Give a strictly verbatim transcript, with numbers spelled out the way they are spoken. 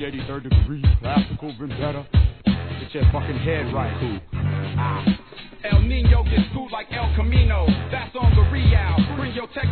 Shady third degree, classical vendetta. Get your fucking head right, cool. Ah. El Nino gets schooled like El Camino. That's on the real. Bring your tech